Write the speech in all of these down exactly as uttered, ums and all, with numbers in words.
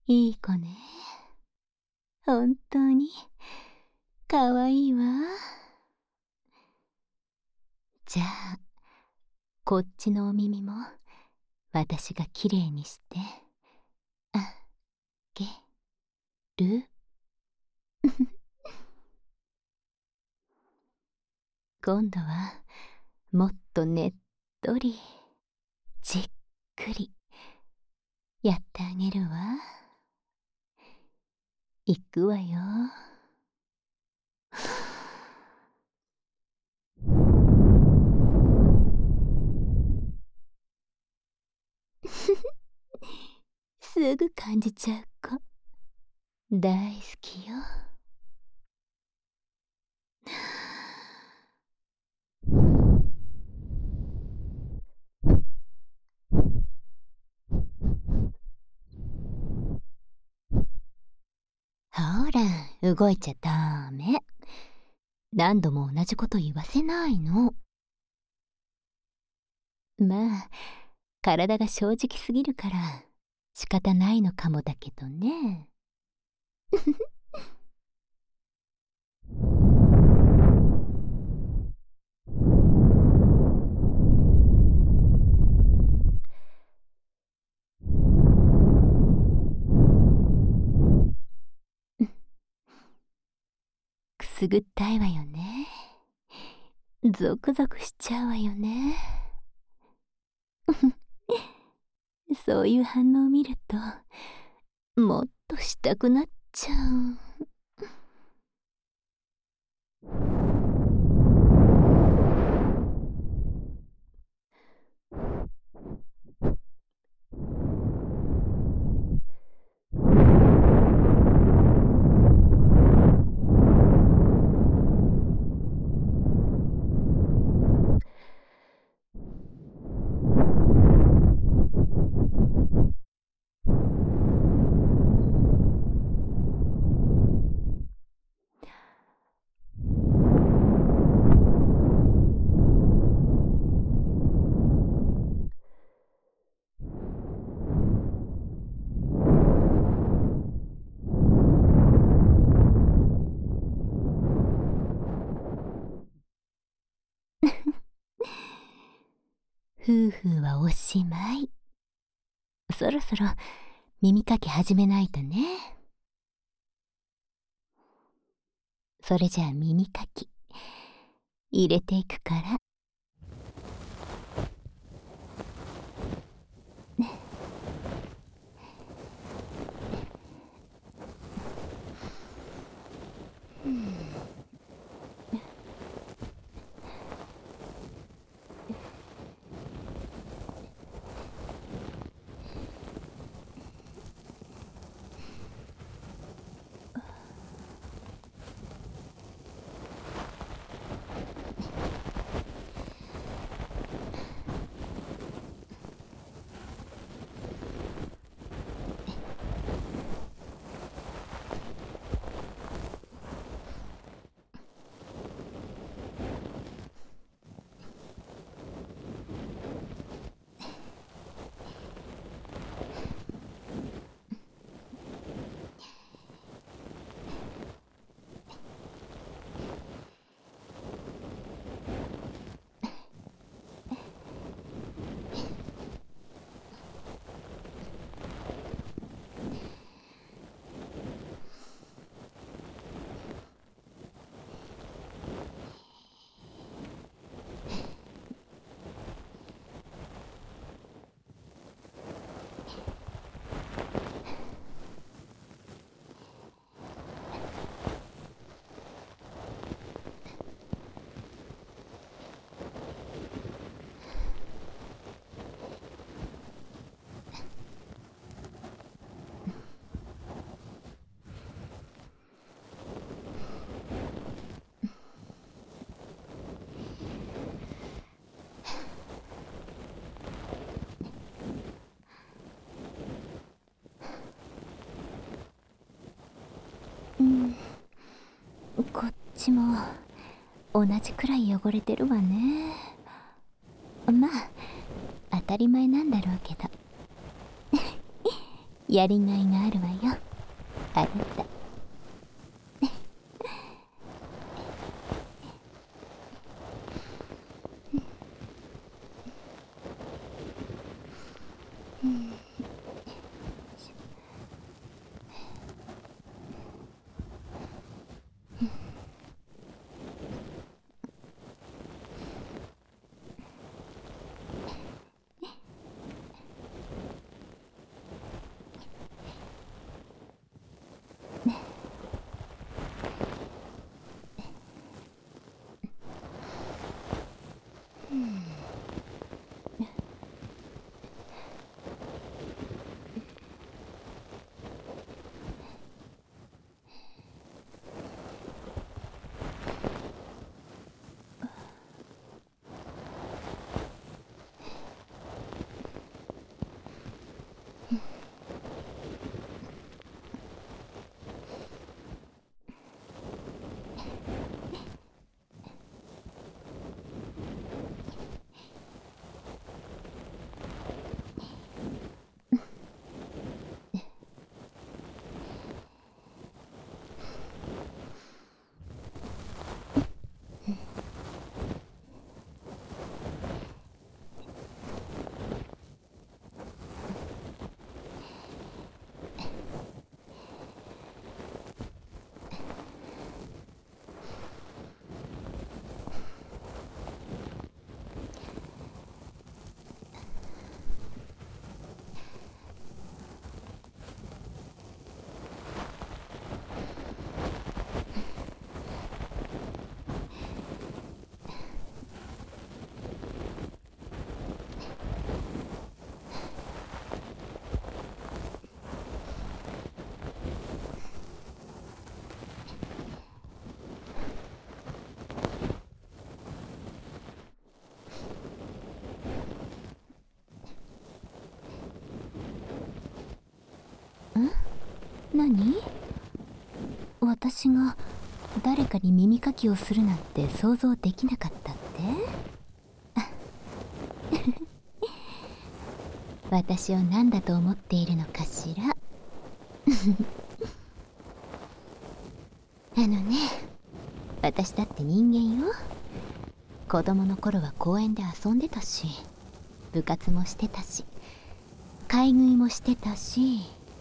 いい子ね。本当にかわいいわ。じゃあこっちのお耳も私がきれいにしてあげる。今度はもっとねっとりじっくりやってあげるわ。いくわよ。すぐ感じちゃう子大好きよ。ほら動いちゃダメ。何度も同じこと言わせないの。まあ体が正直すぎるから仕方ないのかもだけどね。くすぐったいわよね。ゾクゾクしちゃうわよね。そういう反応を見るともっとしたくなっちゃう。夫婦はおしまい。そろそろ耳かき始めないとね。それじゃあ耳かき入れていくから。うん、こっちも同じくらい汚れてるわね。まあ当たり前なんだろうけど。 やりがいがあるわよ、あなた。何？私が誰かに耳かきをするなんて想像できなかったって？私を何だと思っているのかしら。あのね、私だって人間よ。子供の頃は公園で遊んでたし、部活もしてたし、買い食いもしてたし。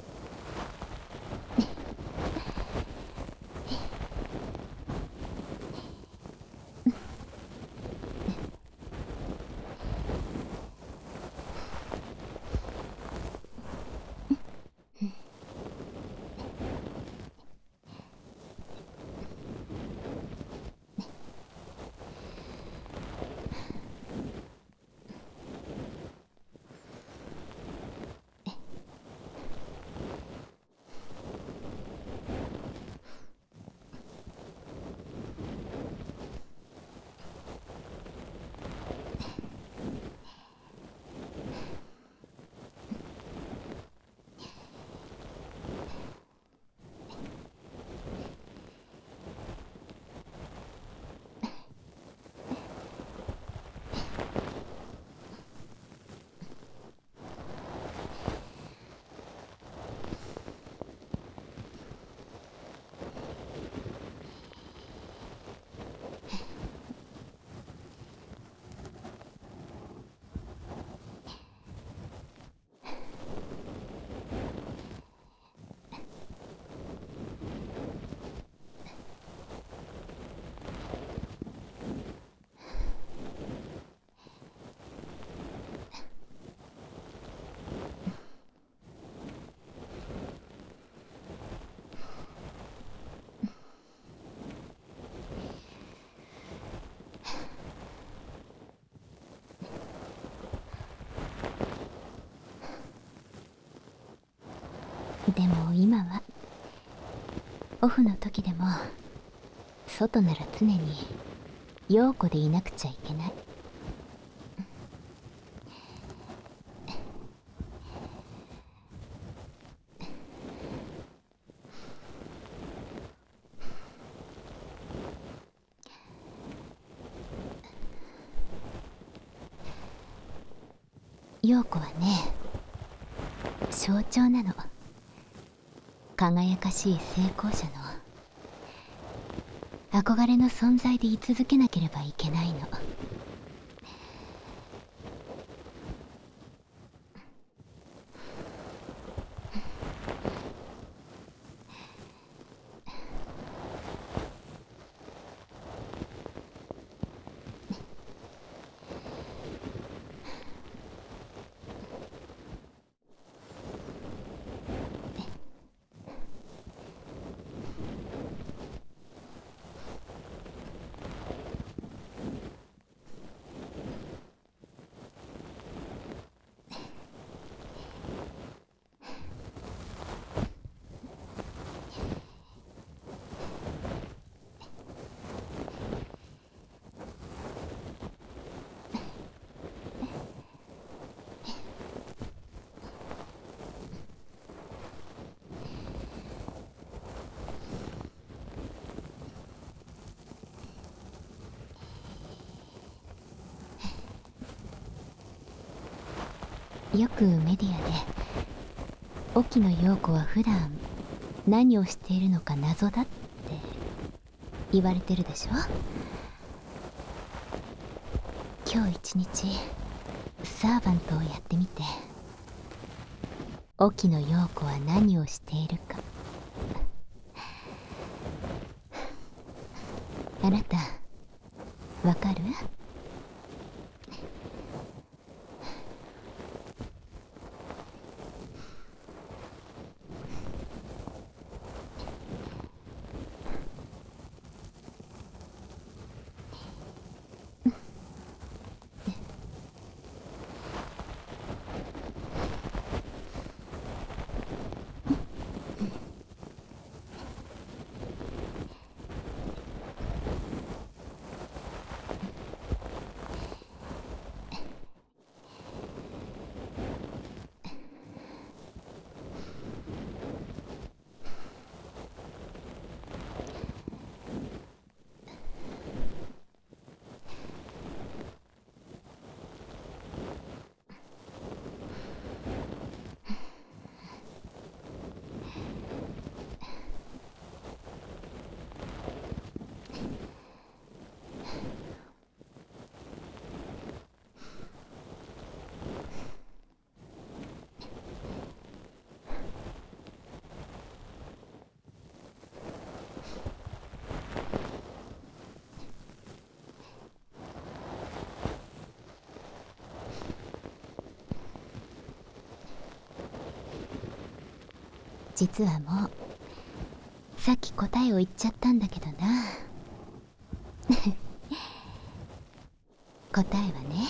でも今はオフの時でも外なら常に陽子でいなくちゃいけない。陽子はね、象徴なの。 輝かしい成功者の憧れの存在で居続けなければいけないの。よくメディアで沖野陽子は普段何をしているのか謎だって言われてるでしょ。今日一日サーバントをやってみて、沖野陽子は何をしているか。あなたわかる？実はもうさっき答えを言っちゃったんだけどな。答えはね、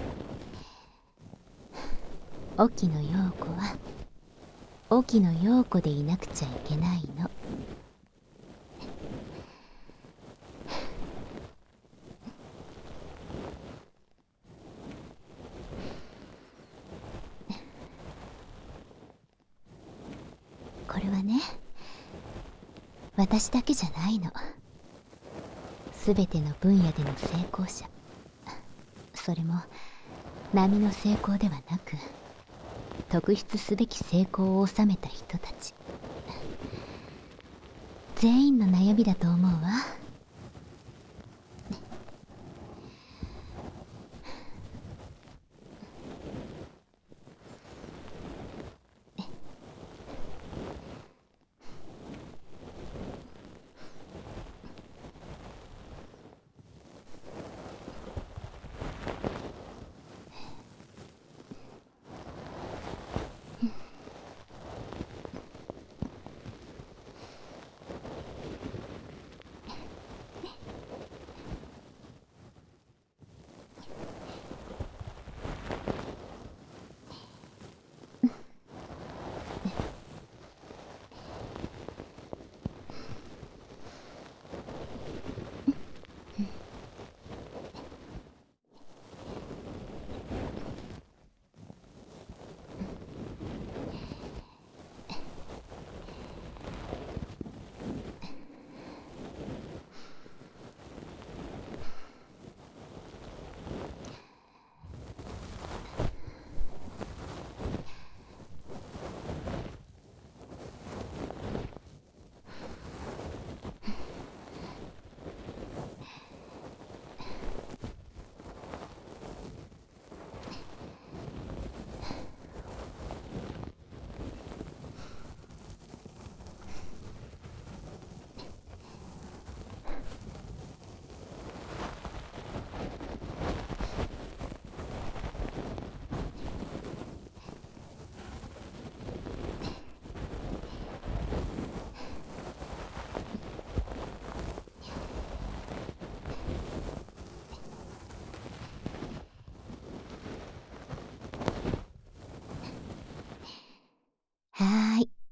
沖野陽子は沖野陽子でいなくちゃいけないの。これはね、私だけじゃないの。すべての分野での成功者、それも並の成功ではなく特筆すべき成功を収めた人たち、全員の悩みだと思うわ。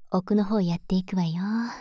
奥の方やっていくわよ。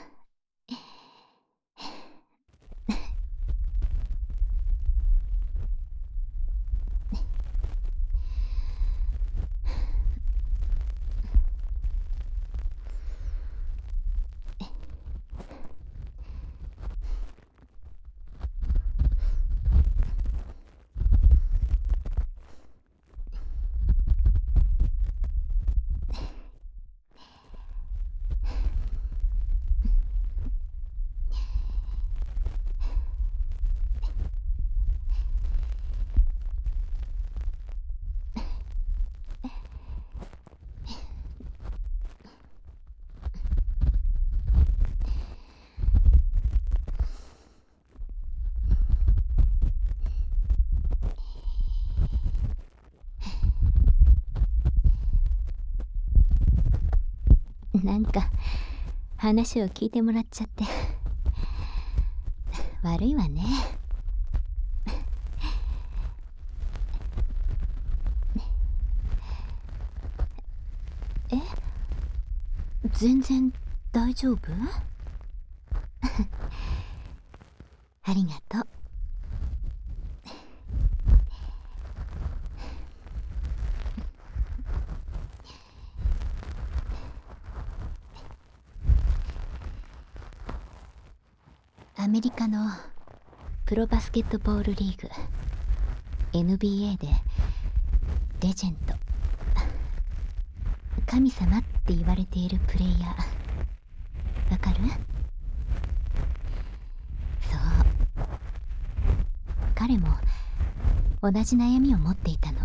なんか話を聞いてもらっちゃって悪いわね。え、全然大丈夫？ありがとう。アメリカのプロバスケットボールリーグ エヌビーエー でレジェンド、神様って言われているプレイヤー、わかる？そう、彼も同じ悩みを持っていたの。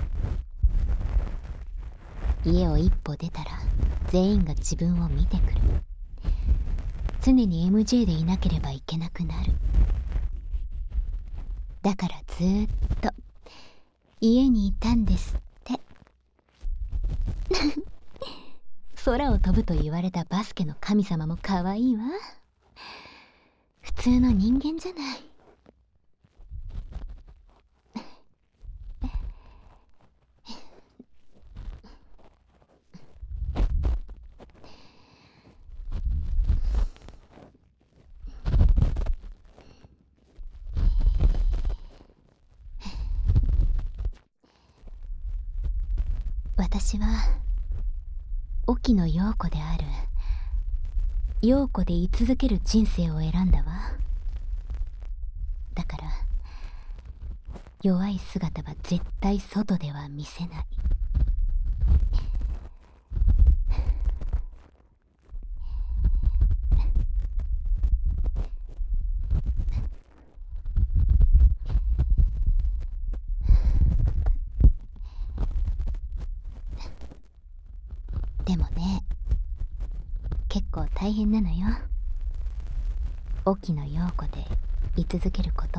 家を一歩出たら全員が自分を見てくる。常に エムジェー でいなければいけなくなる。だからずーっと家にいたんですって。空を飛ぶと言われたバスケの神様も可愛いわ。普通の人間じゃない。私は沖野陽子である。陽子で居続ける人生を選んだわ。だから弱い姿は絶対外では見せない。でもね、結構大変なのよ。沖野陽子で居続けることって。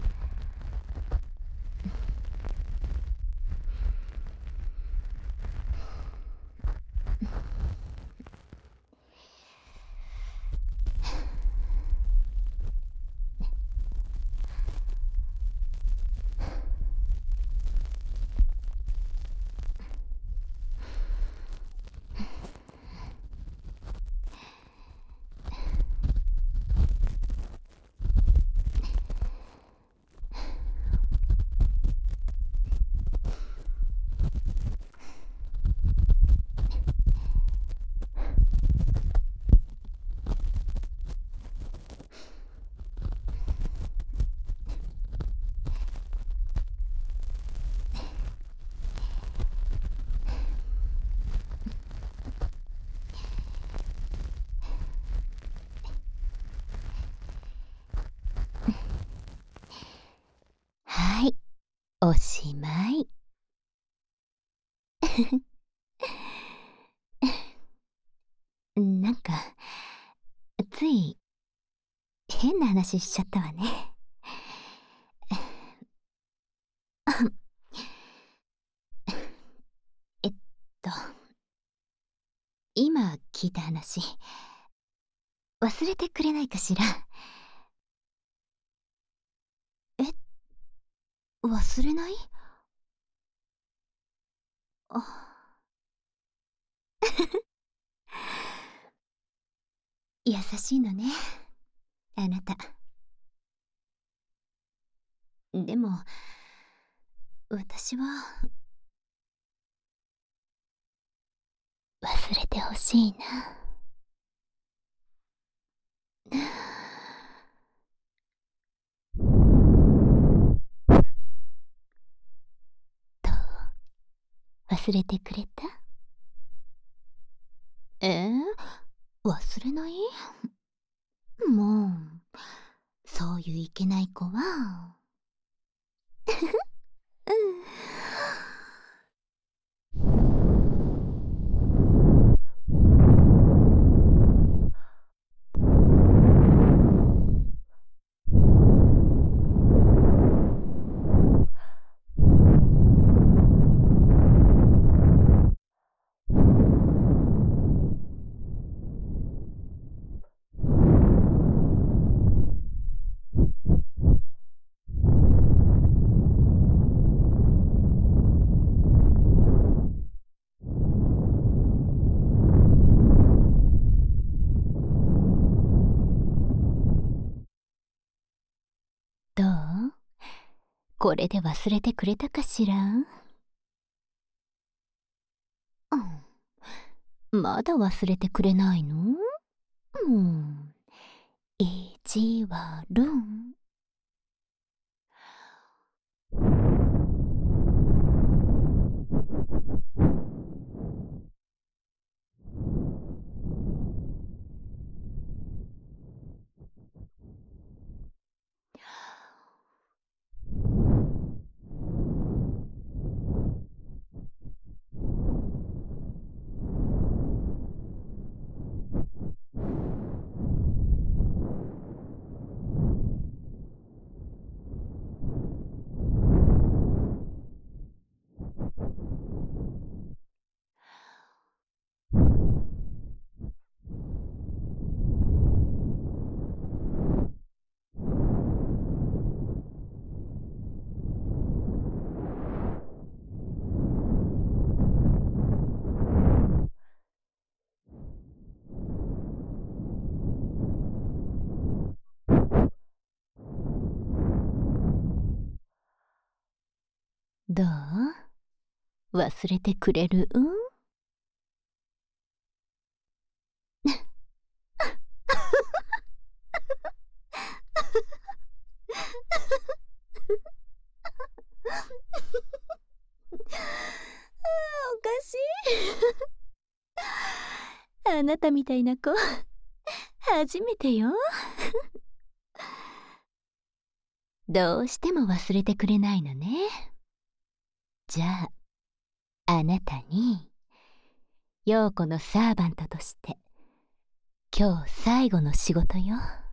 はい、おしまい。なんかつい変な話しちゃったわね。えっと今聞いた話忘れてくれないかしら。え、忘れない？あ優しいのね、あなた。でも、私は忘れてほしいな。どう、忘れてくれた？えー、忘れない？もう、そういういけない子は。うん。どう？これで忘れてくれたかしら？うん、まだ忘れてくれないの？うん、意地悪。どう？忘れてくれる？おかしい。あなたみたいな子、初めてよ。どうしても忘れてくれないのね。じゃあ、あなたに、陽子のサーバントとして、今日最後の仕事よ。